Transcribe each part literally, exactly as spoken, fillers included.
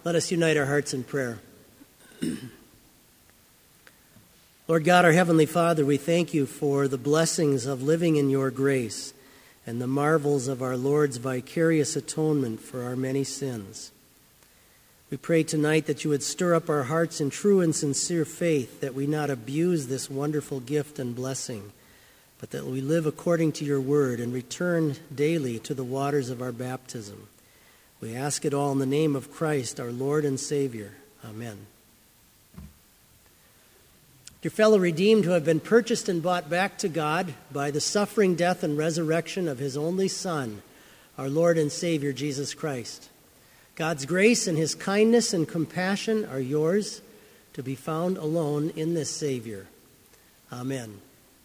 Let us unite our hearts in prayer. Lord God, our Heavenly Father, we thank you for the blessings of living in your grace and the marvels of our Lord's vicarious atonement for our many sins. We pray tonight that you would stir up our hearts in true and sincere faith, that we not abuse this wonderful gift and blessing, but that we live according to your word and return daily to the waters of our baptism. We ask it all in the name of Christ, our Lord and Savior. Amen. Your fellow redeemed who have been purchased and bought back to God by the suffering, death, and resurrection of his only Son, our Lord and Savior, Jesus Christ. God's grace and his kindness and compassion are yours, to be found alone in this Savior. Amen.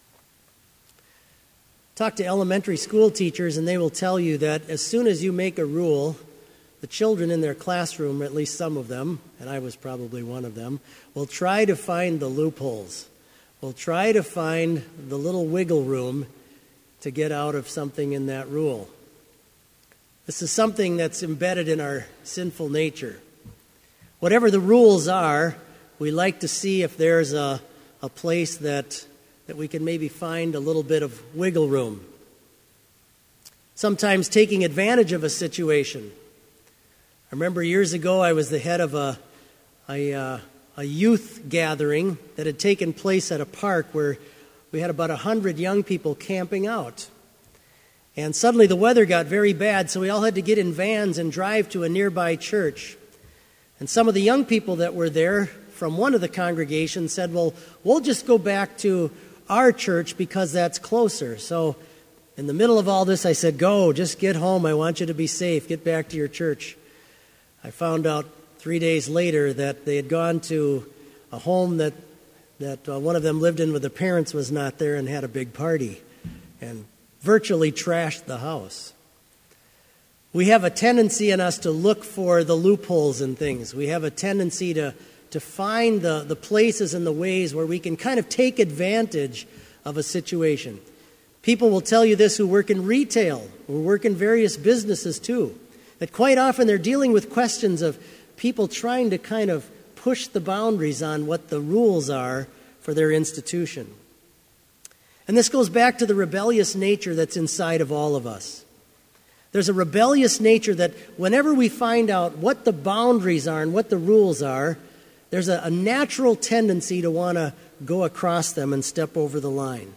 Talk to elementary school teachers and they will tell you that as soon as you make a rule, the children in their classroom, or at least some of them, and I was probably one of them, will try to find the loopholes. Will try to find the little wiggle room to get out of something in that rule. This is something that's embedded in our sinful nature. Whatever the rules are, we like to see if there's a, a place that, that we can maybe find a little bit of wiggle room. Sometimes taking advantage of a situation. I remember years ago I was the head of a, a, uh, a youth gathering that had taken place at a park where we had about a hundred young people camping out. And suddenly the weather got very bad, so we all had to get in vans and drive to a nearby church. And some of the young people that were there from one of the congregations said, well, we'll just go back to our church because that's closer. So in the middle of all this, I said, go, just get home. I want you to be safe. Get back to your church. I found out three days later that they had gone to a home that, that uh, one of them lived in, but the parents was not there, and had a big party and virtually trashed the house. We have a tendency in us to look for the loopholes in things. We have a tendency to, to find the, the places and the ways where we can kind of take advantage of a situation. People will tell you this who work in retail, who work in various businesses too, that quite often they're dealing with questions of people trying to kind of push the boundaries on what the rules are for their institution. And this goes back to the rebellious nature that's inside of all of us. There's a rebellious nature that whenever we find out what the boundaries are and what the rules are, there's a, a natural tendency to want to go across them and step over the line.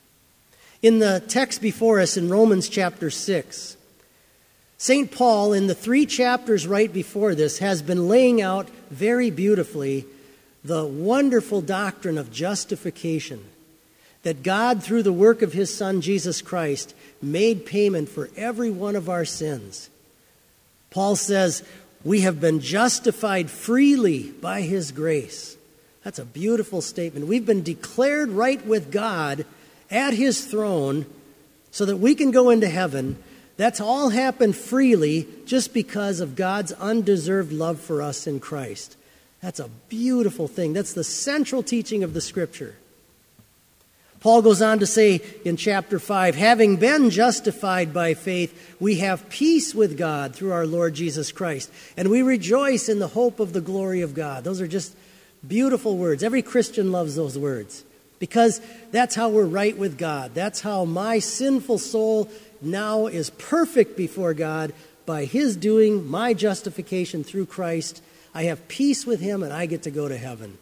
In the text before us in Romans chapter six, Saint Paul, in the three chapters right before this, has been laying out very beautifully the wonderful doctrine of justification, that God, through the work of his Son, Jesus Christ, made payment for every one of our sins. Paul says, we have been justified freely by his grace. That's a beautiful statement. We've been declared right with God at his throne so that we can go into heaven. That's all happened freely just because of God's undeserved love for us in Christ. That's a beautiful thing. That's the central teaching of the Scripture. Paul goes on to say in chapter five, having been justified by faith, we have peace with God through our Lord Jesus Christ, and we rejoice in the hope of the glory of God. Those are just beautiful words. Every Christian loves those words because that's how we're right with God. That's how my sinful soul now is perfect before God by his doing my justification through Christ. I have peace with him and I get to go to heaven.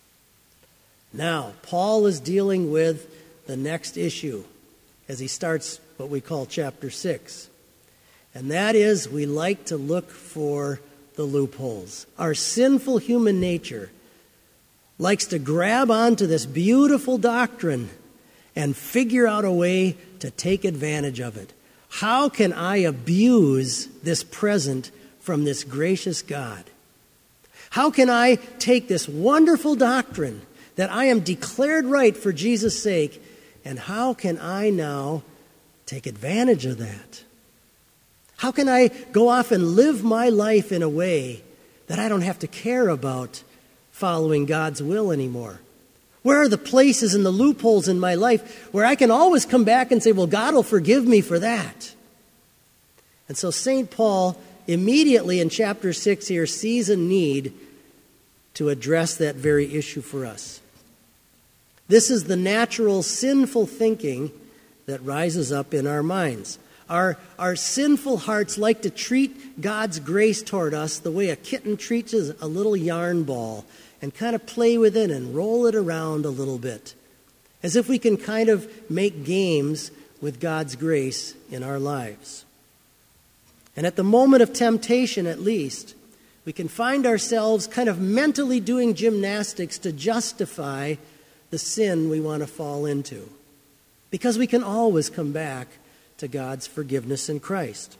Now, Paul is dealing with the next issue as he starts what we call chapter six. And that is, we like to look for the loopholes. Our sinful human nature likes to grab onto this beautiful doctrine and figure out a way to take advantage of it. How can I abuse this present from this gracious God? How can I take this wonderful doctrine that I am declared right for Jesus' sake, and how can I now take advantage of that? How can I go off and live my life in a way that I don't have to care about following God's will anymore? Where are the places and the loopholes in my life where I can always come back and say, well, God will forgive me for that? And so Saint Paul immediately in chapter six here sees a need to address that very issue for us. This is the natural sinful thinking that rises up in our minds. Our, our sinful hearts like to treat God's grace toward us the way a kitten treats a little yarn ball and kind of play with it and roll it around a little bit, as if we can kind of make games with God's grace in our lives. And at the moment of temptation, at least, we can find ourselves kind of mentally doing gymnastics to justify the sin we want to fall into, because we can always come back to God's forgiveness in Christ.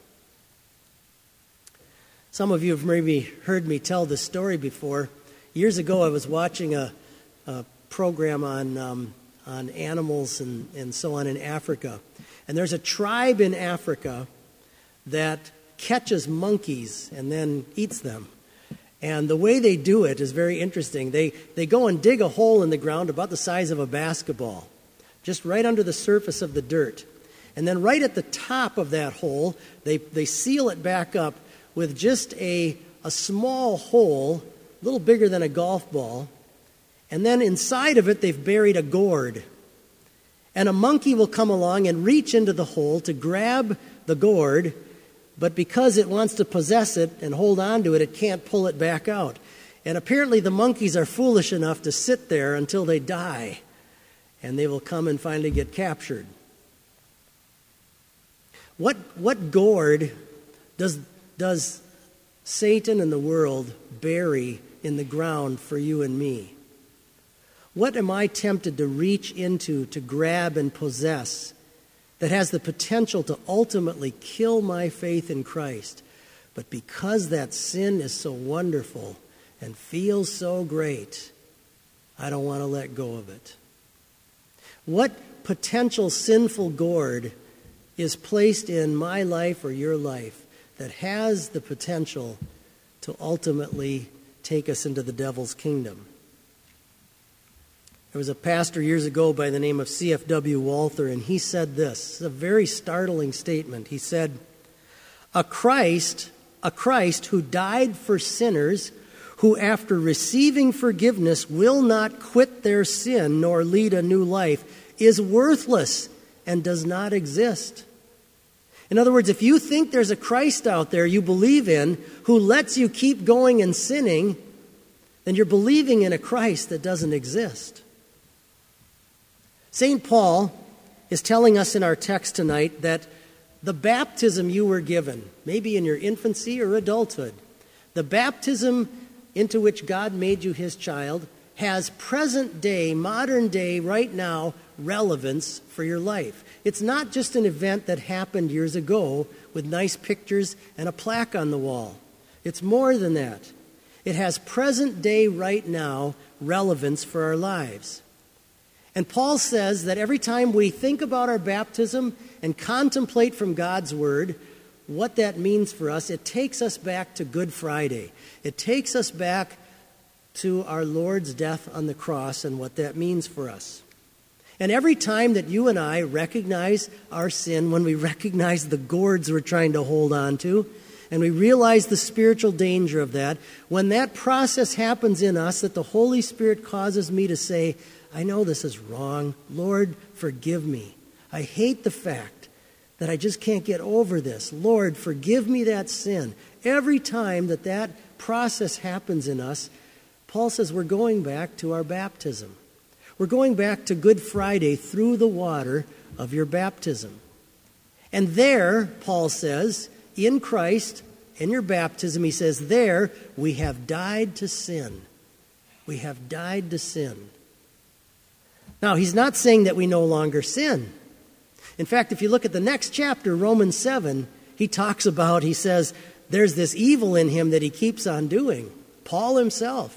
Some of you have maybe heard me tell this story before. Years ago, I was watching a, a program on um, on animals and, and so on in Africa. And there's a tribe in Africa that catches monkeys and then eats them. And the way they do it is very interesting. They, they go and dig a hole in the ground about the size of a basketball, just right under the surface of the dirt. And then right at the top of that hole, they, they seal it back up with just a, a small hole, a little bigger than a golf ball. And then inside of it, they've buried a gourd. And a monkey will come along and reach into the hole to grab the gourd, but because it wants to possess it and hold on to it, it can't pull it back out. And apparently the monkeys are foolish enough to sit there until they die, and they will come and finally get captured. What, what gourd does, does Satan and the world bury in the ground for you and me? What am I tempted to reach into, to grab and possess, that has the potential to ultimately kill my faith in Christ? But because that sin is so wonderful and feels so great, I don't want to let go of it. What potential sinful gourd is placed in my life or your life that has the potential to ultimately take us into the devil's kingdom? There was a pastor years ago by the name of C F W Walther, and he said this. It's a very startling statement. He said, a Christ, a Christ who died for sinners, who after receiving forgiveness will not quit their sin nor lead a new life, is worthless and does not exist. In other words, if you think there's a Christ out there you believe in who lets you keep going and sinning, then you're believing in a Christ that doesn't exist. Saint Paul is telling us in our text tonight that the baptism you were given, maybe in your infancy or adulthood, the baptism into which God made you his child, has present day, modern day, right now, relevance for your life. It's not just an event that happened years ago with nice pictures and a plaque on the wall. It's more than that. It has present day, right now, relevance for our lives. And Paul says that every time we think about our baptism and contemplate from God's Word what that means for us, it takes us back to Good Friday. It takes us back to our Lord's death on the cross and what that means for us. And every time that you and I recognize our sin, when we recognize the gourds we're trying to hold on to, and we realize the spiritual danger of that, when that process happens in us, that the Holy Spirit causes me to say, I know this is wrong. Lord, forgive me. I hate the fact that I just can't get over this. Lord, forgive me that sin. Every time that that process happens in us, Paul says we're going back to our baptism. We're going back to Good Friday through the water of your baptism. And there, Paul says, in Christ, in your baptism, he says, there we have died to sin. We have died to sin. Now, he's not saying that we no longer sin. In fact, if you look at the next chapter, Romans seven, he talks about, he says, there's this evil in him that he keeps on doing. Paul himself.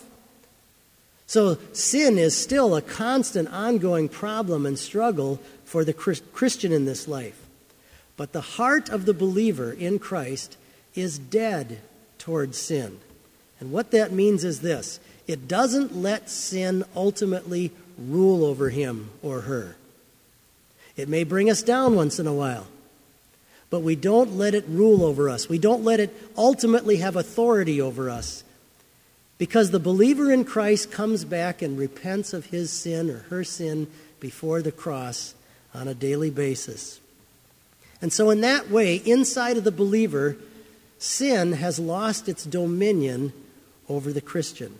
So sin is still a constant, ongoing problem and struggle for the Christian in this life. But the heart of the believer in Christ is dead towards sin. And what that means is this. It doesn't let sin ultimately rule over him or her. It may bring us down once in a while. but we don't let it rule over us. We don't let it ultimately have authority over us. Because the believer in Christ comes back and repents of his sin or her sin before the cross on a daily basis. And so in that way, inside of the believer, sin has lost its dominion over the Christian.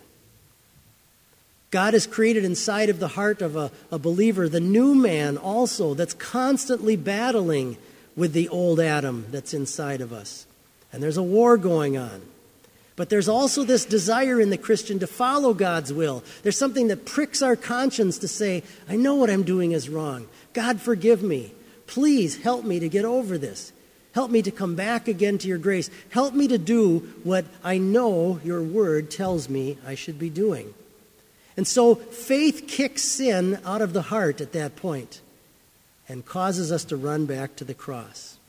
God has created inside of the heart of a, a believer the new man also that's constantly battling with the old Adam that's inside of us. And there's a war going on. But there's also this desire in the Christian to follow God's will. There's something that pricks our conscience to say, I know what I'm doing is wrong. God, forgive me. Please help me to get over this. Help me to come back again to your grace. Help me to do what I know your word tells me I should be doing. And so faith kicks sin out of the heart at that point and causes us to run back to the cross.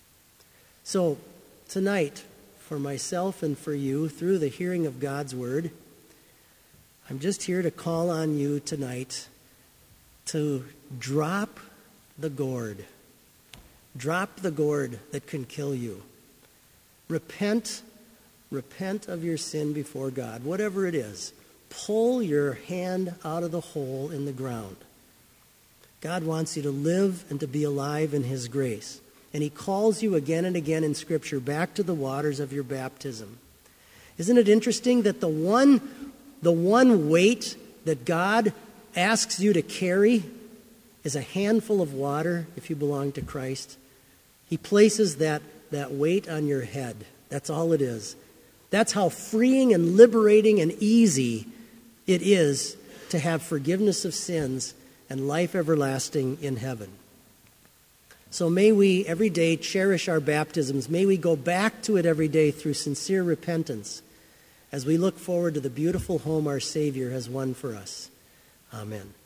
So tonight, for myself and for you, through the hearing of God's word, I'm just here to call on you tonight to drop the gourd. Drop the gourd that can kill you. Repent, repent of your sin before God, whatever it is. Pull your hand out of the hole in the ground. God wants you to live and to be alive in his grace. And he calls you again and again in Scripture back to the waters of your baptism. Isn't it interesting that the one, the one weight that God asks you to carry is a handful of water if you belong to Christ? He places that, that weight on your head. That's all it is. That's how freeing and liberating and easy it is to have forgiveness of sins and life everlasting in heaven. So may we every day cherish our baptisms. May we go back to it every day through sincere repentance as we look forward to the beautiful home our Savior has won for us. Amen.